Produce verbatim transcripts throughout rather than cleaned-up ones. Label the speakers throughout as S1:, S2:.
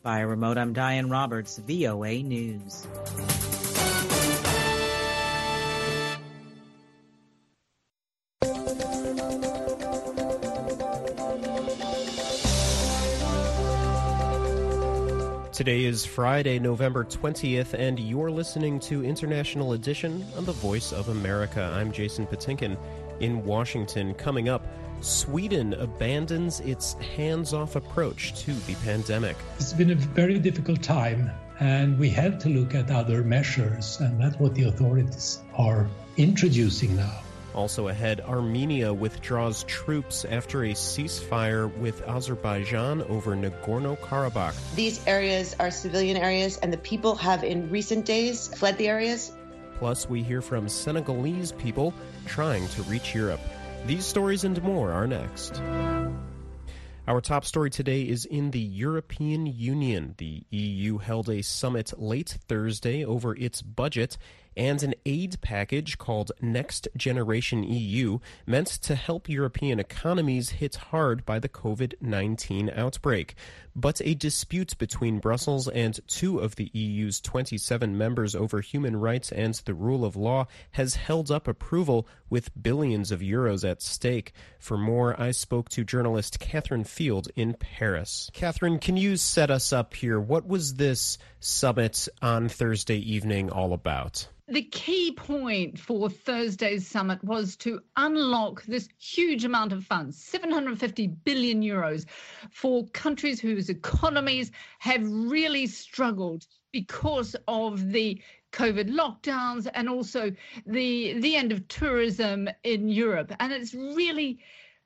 S1: Via remote, I'm Diane Roberts, V O A News.
S2: Today is Friday, November twentieth, and you're listening to International Edition on the Voice of America. I'm Jason Patinkin in Washington. Coming up, Sweden abandons its hands-off approach to the pandemic.
S3: It's been a very difficult time, and we had to look at other measures, and that's what the authorities are introducing now.
S2: Also ahead, Armenia withdraws troops after a ceasefire with Azerbaijan over Nagorno-Karabakh.
S4: These areas are civilian areas, and the people have in recent days fled the areas.
S2: Plus, we hear from Senegalese people trying to reach Europe. These stories and more are next. Our top story today is in the European Union. The E U held a summit late Thursday over its budget and an aid package called Next Generation E U, meant to help European economies hit hard by the covid nineteen outbreak. But a dispute between Brussels and two of the E U's twenty-seven members over human rights and the rule of law has held up approval, with billions of euros at stake. For more, I spoke to journalist Catherine Field in Paris. Catherine, can you set us up here? What was this summit on Thursday evening all about?
S5: The key point for Thursday's summit was to unlock this huge amount of funds, seven hundred fifty billion euros, for countries whose economies have really struggled because of the COVID lockdowns and also the, the end of tourism in Europe. And it's really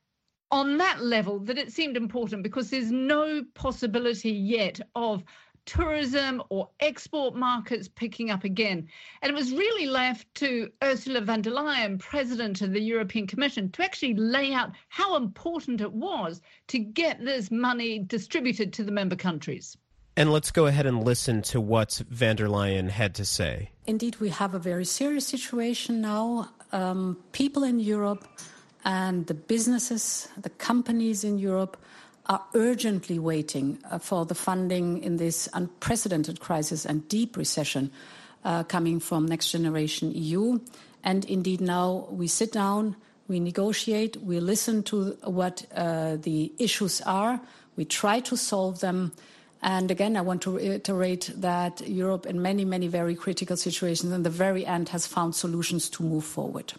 S5: on that level that it seemed important, because there's no possibility yet of tourism or export markets picking up again. And it was really left to Ursula von der Leyen, President of the European Commission, to actually lay out how important it was to get this money distributed to the member countries.
S2: And let's go ahead and listen to what von der Leyen had to say.
S6: Indeed, we have a very serious situation now. Um, people in Europe and the businesses, the companies in Europe are urgently waiting uh, for the funding in this unprecedented crisis and deep recession uh, coming from Next Generation E U. And indeed, now we sit down, we negotiate, we listen to what uh, the issues are, we try to solve them. And again, I want to reiterate that Europe, in many, many very critical situations, in the very end, has found solutions to move forward.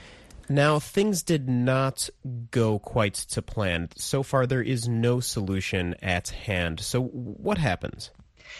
S2: Now, things did not go quite to plan. So far, there is no solution at hand. So what happens?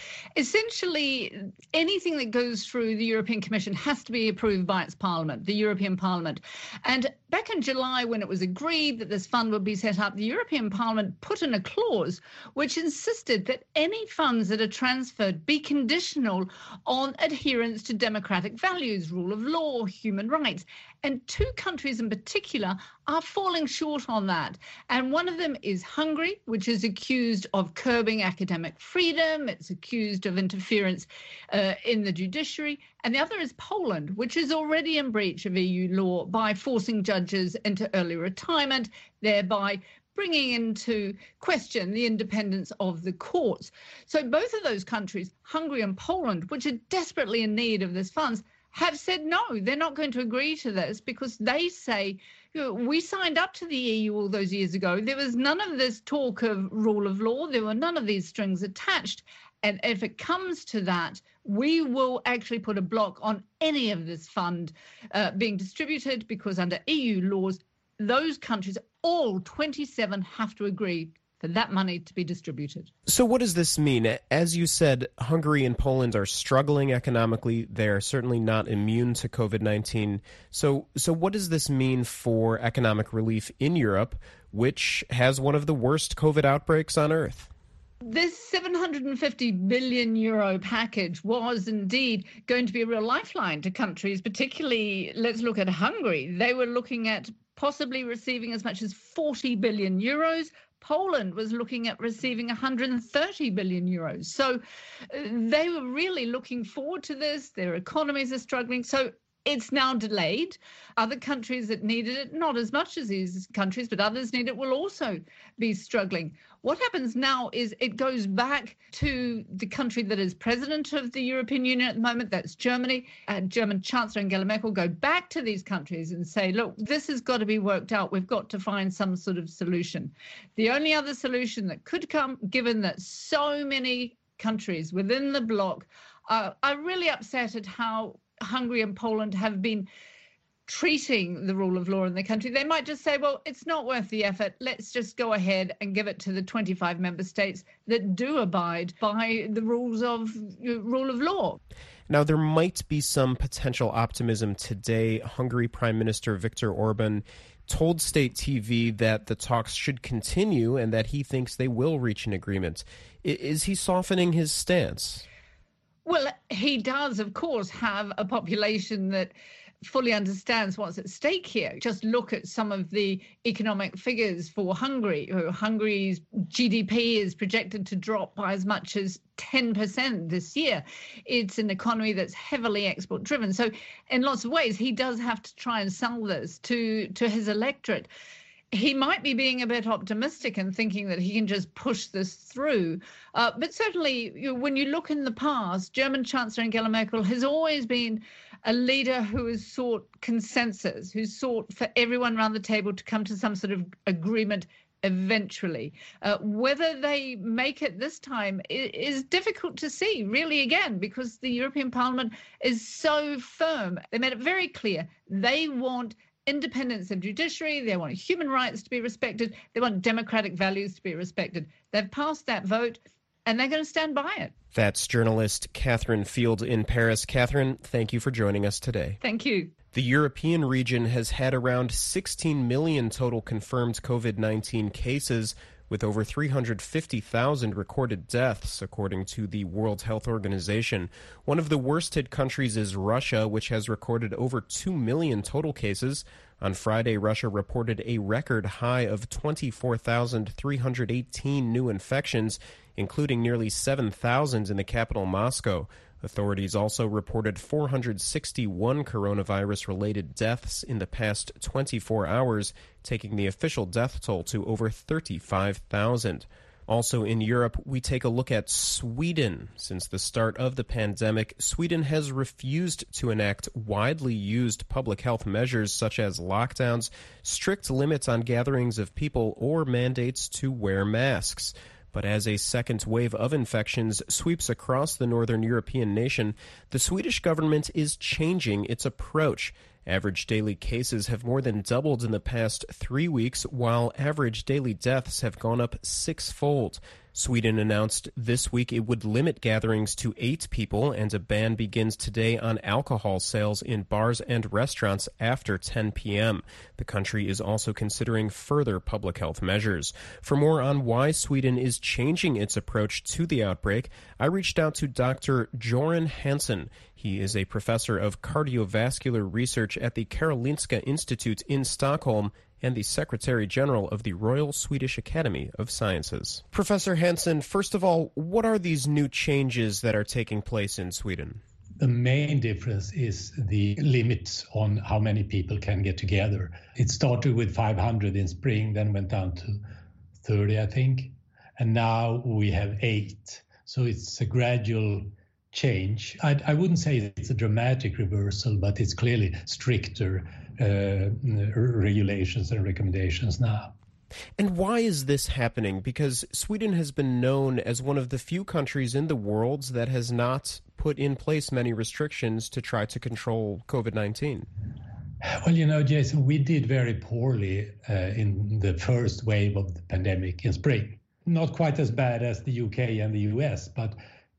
S5: Essentially, anything that goes through the European Commission has to be approved by its Parliament, the European Parliament. And back in July, when it was agreed that this fund would be set up, the European Parliament put in a clause which insisted that any funds that are transferred be conditional on adherence to democratic values, rule of law, human rights. And two countries in particular are falling short on that. And one of them is Hungary, which is accused of curbing academic freedom. It's accused of interference uh, in the judiciary. And the other is Poland, which is already in breach of E U law by forcing judges into early retirement, thereby bringing into question the independence of the courts. So both of those countries, Hungary and Poland, which are desperately in need of this funds, have said no, they're not going to agree to this, because they say, you know, we signed up to the E U all those years ago. There was none of this talk of rule of law. There were none of these strings attached. And if it comes to that, we will actually put a block on any of this fund uh, being distributed, because under E U laws, those countries, all twenty-seven, have to agree for that money to be distributed.
S2: So what does this mean? As you said, Hungary and Poland are struggling economically. They're certainly not immune to COVID nineteen. So, so what does this mean for economic relief in Europe, which has one of the worst COVID outbreaks on Earth?
S5: This seven hundred fifty billion euro package was indeed going to be a real lifeline to countries, particularly, let's look at Hungary. They were looking at possibly receiving as much as forty billion euros. Poland was looking at receiving one hundred thirty billion euros. So uh, they were really looking forward to this. Their economies are struggling. So It's now delayed. Other countries that needed it, not as much as these countries, but others need it, will also be struggling. What happens now is it goes back to the country that is president of the European Union at the moment, that's Germany, and German Chancellor Angela Merkel go back to these countries and say, look, this has got to be worked out. We've got to find some sort of solution. The only other solution that could come, given that so many countries within the bloc are, are really upset at how Hungary and Poland have been treating the rule of law in the country, they might just say, well, it's not worth the effort. Let's just go ahead and give it to the twenty-five member states that do abide by the rules of rule of law.
S2: Now, there might be some potential optimism today. Hungary Prime Minister Viktor Orban told State T V that the talks should continue and that he thinks they will reach an agreement. Is he softening his stance?
S5: Well, he does, of course, have a population that fully understands what's at stake here. Just look at some of the economic figures for Hungary. Hungary's G D P is projected to drop by as much as ten percent this year. It's an economy that's heavily export driven. So in lots of ways, he does have to try and sell this to, to his electorate. He might be being a bit optimistic and thinking that he can just push this through. Uh, but certainly, you know, when you look in the past, German Chancellor Angela Merkel has always been a leader who has sought consensus, who's sought for everyone around the table to come to some sort of agreement eventually. Uh, whether they make it this time is difficult to see, really, again, because the European Parliament is so firm. They made it very clear they want independence of judiciary, they want human rights to be respected, they want democratic values to be respected. They've passed that vote, and they're going to stand by it.
S2: That's journalist Catherine Field in Paris. Catherine, thank you for joining us today.
S5: Thank you.
S2: The European region has had around sixteen million total confirmed COVID nineteen cases, with over three hundred fifty thousand recorded deaths, according to the World Health Organization. One of the worst-hit countries is Russia, which has recorded over two million total cases. On Friday, Russia reported a record high of twenty-four thousand three hundred eighteen new infections, including nearly seven thousand in the capital, Moscow. Authorities also reported four hundred sixty-one coronavirus-related deaths in the past twenty-four hours, taking the official death toll to over thirty-five thousand. Also in Europe, we take a look at Sweden. Since the start of the pandemic, Sweden has refused to enact widely used public health measures such as lockdowns, strict limits on gatherings of people, or mandates to wear masks. But as a second wave of infections sweeps across the northern European nation, the Swedish government is changing its approach. Average daily cases have more than doubled in the past three weeks, while average daily deaths have gone up sixfold. Sweden announced this week it would limit gatherings to eight people, and a ban begins today on alcohol sales in bars and restaurants after ten p.m. The country is also considering further public health measures. For more on why Sweden is changing its approach to the outbreak, I reached out to Doctor Göran Hansson. He is a professor of cardiovascular research at the Karolinska Institute in Stockholm and the Secretary General of the Royal Swedish Academy of Sciences. Professor Hansson, first of all, what are these new changes that are taking place in Sweden?
S3: The main difference is the limits on how many people can get together. It started with five hundred in spring, then went down to thirty, I think, and now we have eight. So it's a gradual change. I, I wouldn't say it's a dramatic reversal, but it's clearly stricter uh, regulations and recommendations now.
S2: And why is this happening? Because Sweden has been known as one of the few countries in the world that has not put in place many restrictions to try to control COVID nineteen.
S3: Well, you know, Jason, we did very poorly uh, in the first wave of the pandemic in spring. Not quite as bad as the U K and the U S, but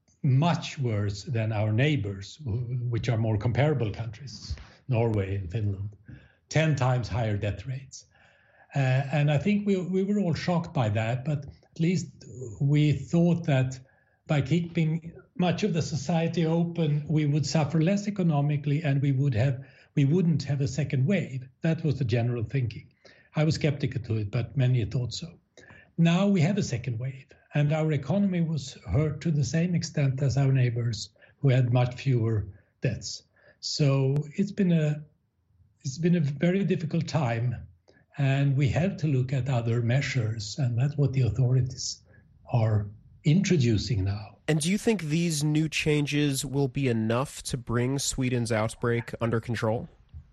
S3: much worse than our neighbors, which are more comparable countries, Norway and Finland, ten times higher death rates. Uh, and I think we, we were all shocked by that, but at least we thought that by keeping much of the society open, we would suffer less economically and we would have we wouldn't have a second wave. That was the general thinking. I was skeptical to it, but many thought so. Now we have a second wave, and our economy was hurt to the same extent as our neighbors who had much fewer deaths. So it's been a it's been a very difficult time, and we have to look at other measures, and that's what the authorities are introducing now.
S2: And do you think these new changes will be enough to bring Sweden's outbreak under control?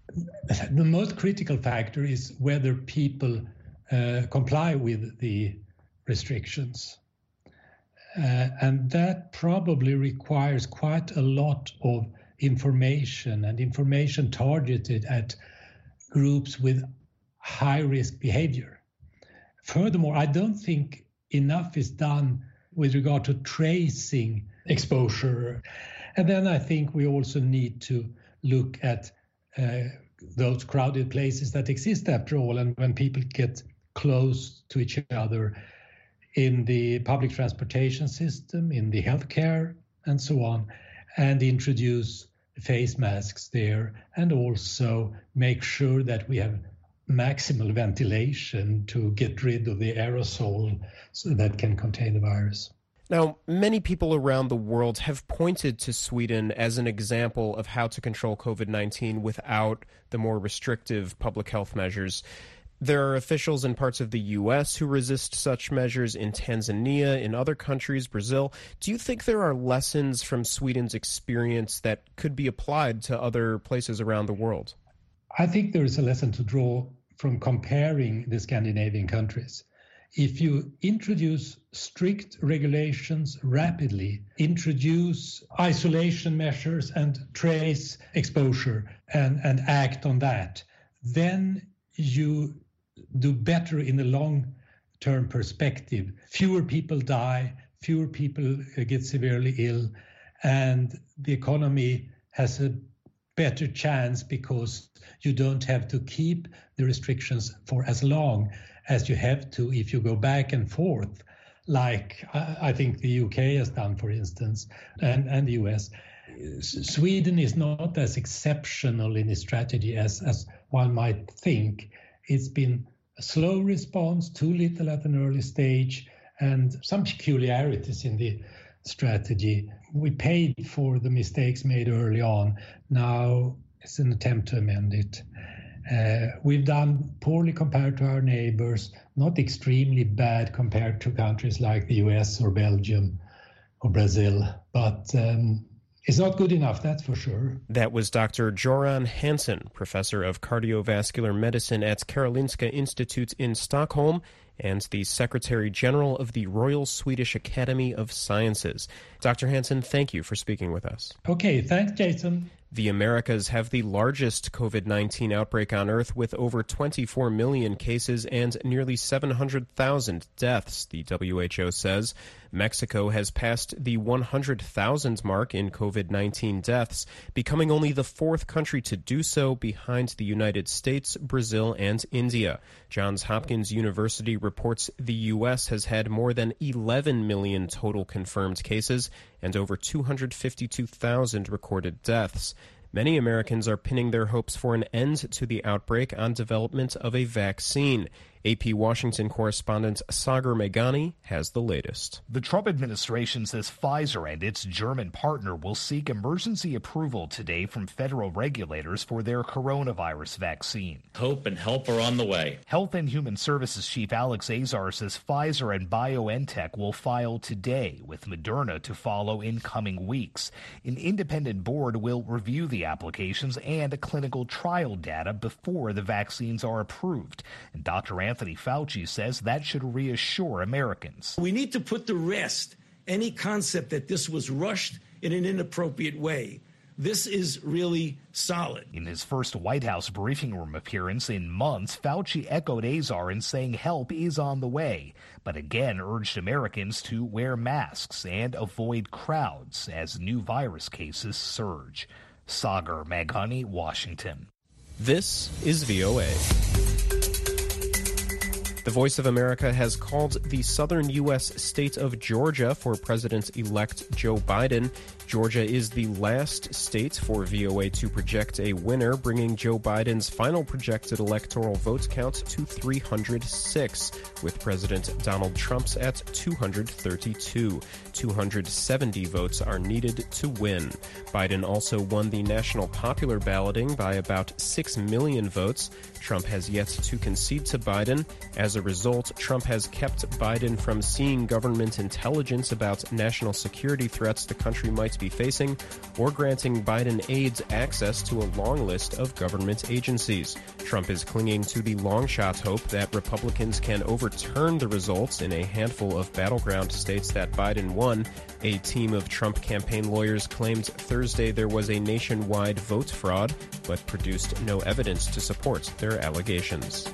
S3: The most critical factor is whether people uh, comply with the restrictions. Uh, and that probably requires quite a lot of information and information targeted at groups with high-risk behavior. Furthermore, I don't think enough is done with regard to tracing exposure. And then I think we also need to look at uh, those crowded places that exist after all, and when people get close to each other in the public transportation system, in the healthcare, and so on, and introduce face masks there, and also make sure that we have maximal ventilation to get rid of the aerosol so that can contain the virus.
S2: Now, many people around the world have pointed to Sweden as an example of how to control COVID nineteen without the more restrictive public health measures. There are officials in parts of the U S who resist such measures, in Tanzania, in other countries, Brazil. Do you think there are lessons from Sweden's experience that could be applied to other places around the world?
S3: I think there is a lesson to draw from comparing the Scandinavian countries. If you introduce strict regulations rapidly, introduce isolation measures and trace exposure and, and act on that, then you do better in the long-term perspective. Fewer people die, fewer people get severely ill, and the economy has a better chance because you don't have to keep the restrictions for as long as you have to if you go back and forth, like I think the U K has done, for instance, and, and the U S. Sweden is not as exceptional in its strategy as, as one might think. It's been a slow response, too little at an early stage, and some peculiarities in the strategy. We paid for the mistakes made early on. Now it's an attempt to amend it. Uh, we've done poorly compared to our neighbors, not extremely bad compared to countries like the U S or Belgium or Brazil, but um, it's not good enough, that's for sure.
S2: That was Doctor Göran Hansson, professor of cardiovascular medicine at Karolinska Institute in Stockholm and the Secretary General of the Royal Swedish Academy of Sciences. Doctor Hansson, thank you for speaking with us.
S3: Okay, thanks, Jason.
S2: The Americas have the largest COVID nineteen outbreak on Earth, with over twenty-four million cases and nearly seven hundred thousand deaths, the W H O says. Mexico has passed the one hundred thousand mark in COVID nineteen deaths, becoming only the fourth country to do so, behind the United States, Brazil, and India. Johns Hopkins University reports the U S has had more than eleven million total confirmed cases and over two hundred fifty-two thousand recorded deaths. Many Americans are pinning their hopes for an end to the outbreak on development of a vaccine. A P Washington correspondent Sagar Meghani has the latest.
S7: The Trump administration says Pfizer and its German partner will seek emergency approval today from federal regulators for their coronavirus vaccine.
S8: Hope and help are on the way.
S7: Health and Human Services Chief Alex Azar says Pfizer and BioNTech will file today, with Moderna to follow in coming weeks. An independent board will review the applications and clinical trial data before the vaccines are approved. And Doctor Anthony Fauci says that should reassure Americans.
S9: We need to put to rest any concept that this was rushed in an inappropriate way. This is really solid.
S7: In his first White House briefing room appearance in months, Fauci echoed Azar in saying help is on the way, but again urged Americans to wear masks and avoid crowds as new virus cases surge. Sagar Meghani, Washington.
S2: This is V O A. The Voice of America has called the southern U S state of Georgia for President-elect Joe Biden. Georgia is the last state for V O A to project a winner, bringing Joe Biden's final projected electoral vote count to three hundred six, with President Donald Trump's at two hundred thirty-two. two hundred seventy votes are needed to win. Biden also won the national popular balloting by about six million votes. Trump has yet to concede to Biden. As a result, Trump has kept Biden from seeing government intelligence about national security threats the country might be facing, or granting Biden aides access to a long list of government agencies. Trump is clinging to the long-shot hope that Republicans can overturn the results in a handful of battleground states that Biden won. A team of Trump campaign lawyers claimed Thursday there was a nationwide vote fraud, but produced no evidence to support their allegations.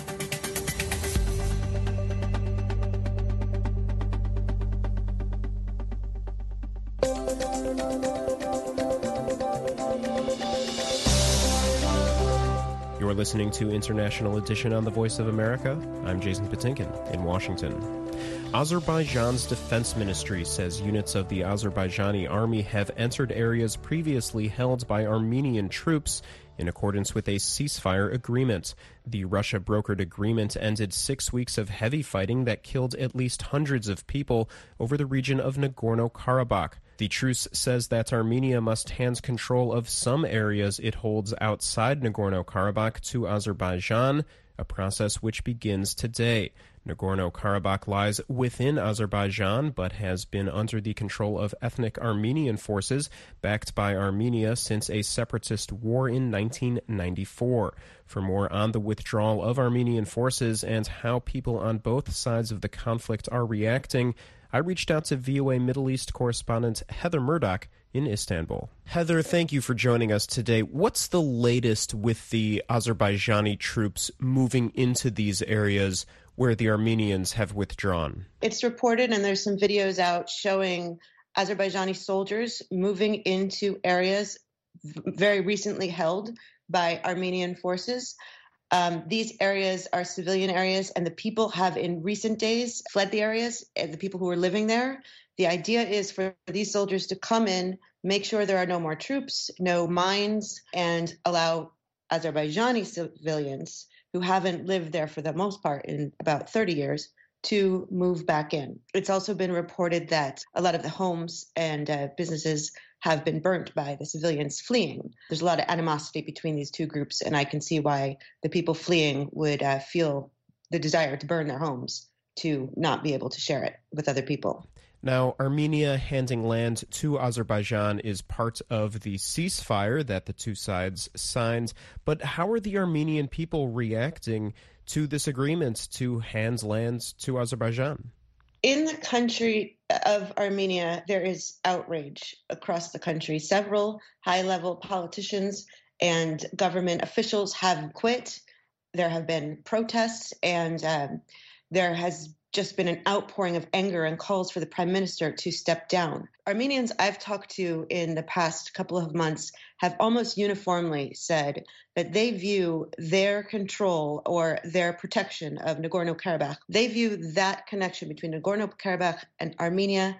S2: You're listening to International Edition on the Voice of America. I'm Jason Patinkin in Washington. Azerbaijan's defense ministry says units of the Azerbaijani army have entered areas previously held by Armenian troops in accordance with a ceasefire agreement. The Russia-brokered agreement ended six weeks of heavy fighting that killed at least hundreds of people over the region of Nagorno-Karabakh. The truce says that Armenia must hand control of some areas it holds outside Nagorno-Karabakh to Azerbaijan, a process which begins today. Nagorno-Karabakh lies within Azerbaijan, but has been under the control of ethnic Armenian forces, backed by Armenia since a separatist war in nineteen ninety-four. For more on the withdrawal of Armenian forces and how people on both sides of the conflict are reacting, I reached out to V O A Middle East correspondent Heather Murdoch in Istanbul. Heather, thank you for joining us today. What's the latest with the Azerbaijani troops moving into these areas where the Armenians have withdrawn?
S4: It's reported, and there's some videos out showing Azerbaijani soldiers moving into areas very recently held by Armenian forces. Um, these areas are civilian areas, and the people have in recent days fled the areas, and the people who were living there. The idea is for these soldiers to come in, make sure there are no more troops, no mines, and allow Azerbaijani civilians who haven't lived there for the most part in about thirty years to move back in. It's also been reported that a lot of the homes and uh, businesses have been burnt by the civilians fleeing. There's a lot of animosity between these two groups, and I can see why the people fleeing would uh, feel the desire to burn their homes to not be able to share it with other people.
S2: Now, Armenia handing land to Azerbaijan is part of the ceasefire that the two sides signed, but how are the Armenian people reacting to this agreement to hand land to Azerbaijan?
S4: In the country of Armenia, there is outrage across the country. Several high-level politicians and government officials have quit. There have been protests, and um, there has just been an outpouring of anger and calls for the prime minister to step down. Armenians I've talked to in the past couple of months have almost uniformly said that they view their control or their protection of Nagorno-Karabakh, they view that connection between Nagorno-Karabakh and Armenia,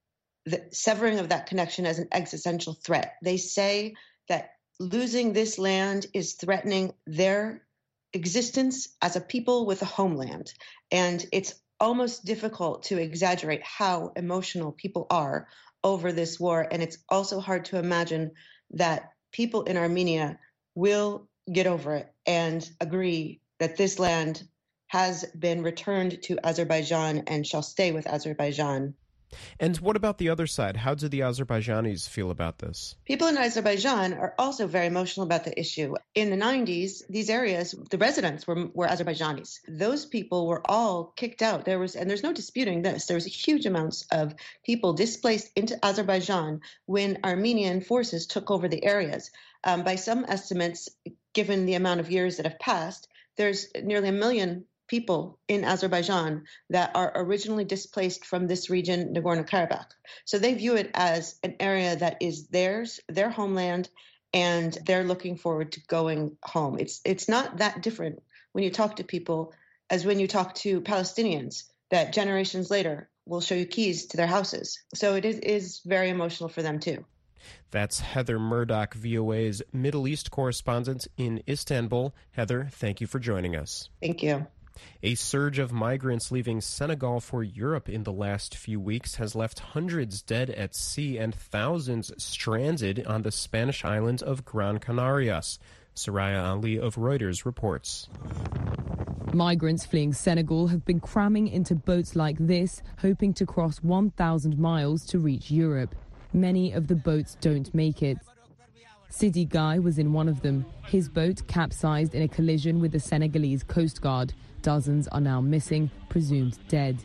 S4: the severing of that connection as an existential threat. They say that losing this land is threatening their existence as a people with a homeland. And it's almost difficult to exaggerate how emotional people are over this war. And it's also hard to imagine that people in Armenia will get over it and agree that this land has been returned to Azerbaijan and shall stay with Azerbaijan.
S2: And what about the other side? How do the Azerbaijanis feel about this?
S4: People in Azerbaijan are also very emotional about the issue. In the nineties, these areas, the residents were, were Azerbaijanis. Those people were all kicked out. There was, and there's no disputing this, there was huge amounts of people displaced into Azerbaijan when Armenian forces took over the areas. Um, by some estimates, given the amount of years that have passed, there's nearly a million people in Azerbaijan that are originally displaced from this region, Nagorno-Karabakh. So they view it as an area that is theirs, their homeland, and they're looking forward to going home. It's it's not that different when you talk to people as when you talk to Palestinians that generations later will show you keys to their houses. So it is, is very emotional for them too.
S2: That's Heather Murdoch, V O A's Middle East correspondent in Istanbul. Heather, thank you for joining us.
S4: Thank you.
S2: A surge of migrants leaving Senegal for Europe in the last few weeks has left hundreds dead at sea and thousands stranded on the Spanish island of Gran Canarias. Soraya Ali of Reuters reports.
S10: Migrants fleeing Senegal have been cramming into boats like this, hoping to cross one thousand miles to reach Europe. Many of the boats don't make it. Sidi Guy was in one of them. His boat capsized in a collision with the Senegalese Coast Guard. Dozens are now missing, presumed dead.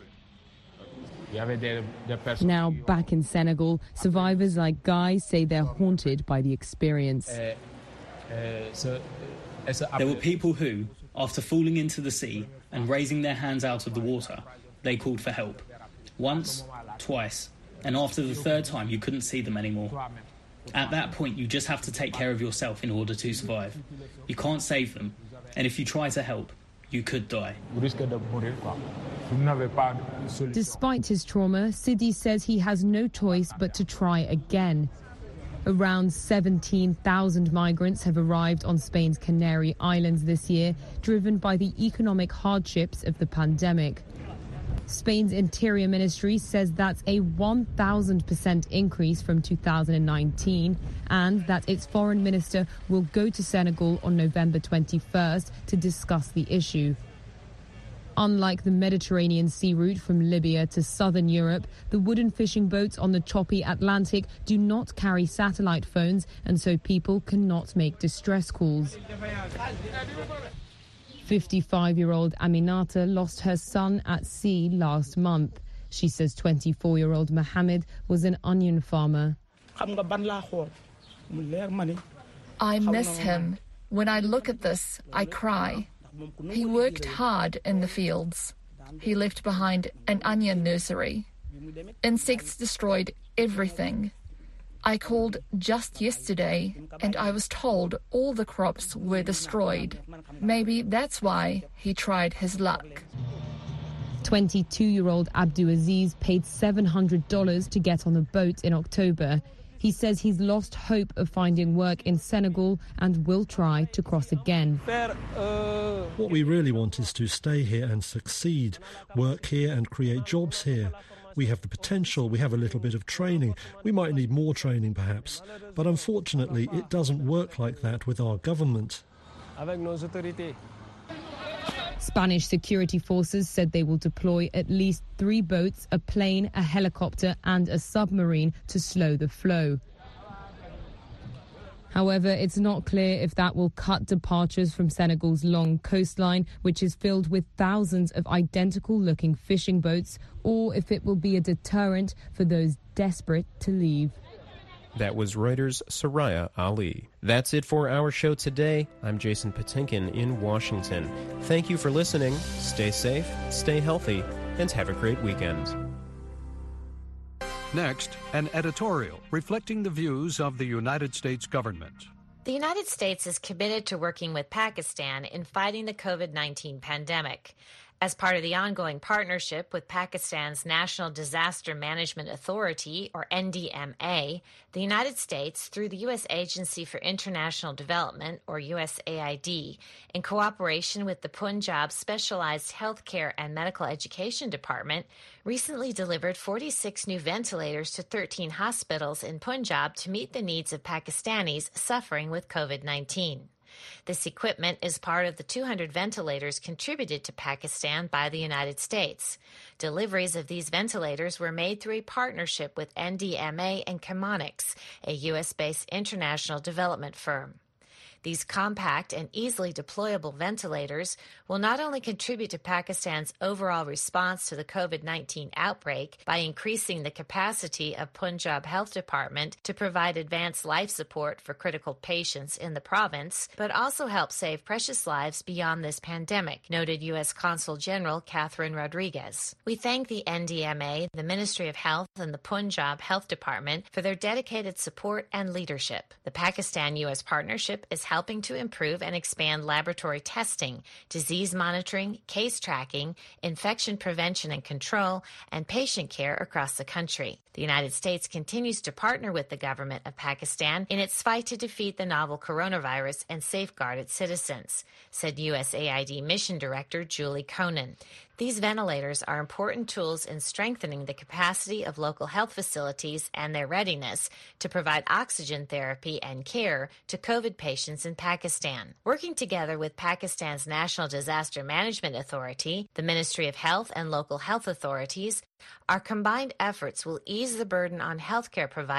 S10: Now back in Senegal, survivors like Guy say they're haunted by the experience.
S11: There were people who, after falling into the sea and raising their hands out of the water, they called for help. Once, twice, and after the third time you couldn't see them anymore. At that point you just have to take care of yourself in order to survive. You can't save them, and if you try to help, you could die.
S10: Despite his trauma, Sidi says he has no choice but to try again. Around seventeen thousand migrants have arrived on Spain's Canary Islands this year, driven by the economic hardships of the pandemic. Spain's Interior Ministry says that's a one thousand percent increase from two thousand nineteen and that its foreign minister will go to Senegal on November twenty-first to discuss the issue. Unlike the Mediterranean sea route from Libya to southern Europe, the wooden fishing boats on the choppy Atlantic do not carry satellite phones, and so people cannot make distress calls. fifty-five-year-old Aminata lost her son at sea last month. She says twenty-four-year-old Mohammed was an onion farmer.
S12: I miss him. When I look at this, I cry. He worked hard in the fields. He left behind an onion nursery. Insects destroyed everything. I called just yesterday and I was told all the crops were destroyed. Maybe that's why he tried his luck.
S10: twenty-two-year-old Abdulaziz paid seven hundred dollars to get on the boat in October. He says he's lost hope of finding work in Senegal and will try to cross again.
S13: What we really want is to stay here and succeed, work here and create jobs here. We have the potential, we have a little bit of training. We might need more training perhaps, but unfortunately it doesn't work like that with our government.
S10: Spanish security forces said they will deploy at least three boats, a plane, a helicopter and a submarine to slow the flow. However, it's not clear if that will cut departures from Senegal's long coastline, which is filled with thousands of identical-looking fishing boats, or if it will be a deterrent for those desperate to leave.
S2: That was Reuters' Soraya Ali. That's it for our show today. I'm Jason Patinkin in Washington. Thank you for listening. Stay safe, stay healthy, and have a great weekend.
S14: Next, an editorial reflecting the views of the United States government.
S15: The United States is committed to working with Pakistan in fighting the COVID nineteen pandemic. As part of the ongoing partnership with Pakistan's National Disaster Management Authority, or N D M A, the United States, through the U S Agency for International Development, or U S A I D, in cooperation with the Punjab Specialized Healthcare and Medical Education Department, recently delivered forty-six new ventilators to thirteen hospitals in Punjab to meet the needs of Pakistanis suffering with COVID nineteen. This equipment is part of the two hundred ventilators contributed to Pakistan by the United States. Deliveries of these ventilators were made through a partnership with N D M A and Chemonix, a U S-based international development firm. These compact and easily deployable ventilators will not only contribute to Pakistan's overall response to the COVID nineteen outbreak by increasing the capacity of Punjab Health Department to provide advanced life support for critical patients in the province, but also help save precious lives beyond this pandemic, noted U S Consul General Catherine Rodriguez. We thank the N D M A, the Ministry of Health, and the Punjab Health Department for their dedicated support and leadership. The Pakistan-U S partnership is helping to improve and expand laboratory testing, disease monitoring, case tracking, infection prevention and control, and patient care across the country. The United States continues to partner with the government of Pakistan in its fight to defeat the novel coronavirus and safeguard its citizens, said U S A I D Mission Director Julie Conan. These ventilators are important tools in strengthening the capacity of local health facilities and their readiness to provide oxygen therapy and care to COVID patients in Pakistan. Working together with Pakistan's National Disaster Management Authority, the Ministry of Health, and local health authorities, our combined efforts will ease the burden on healthcare providers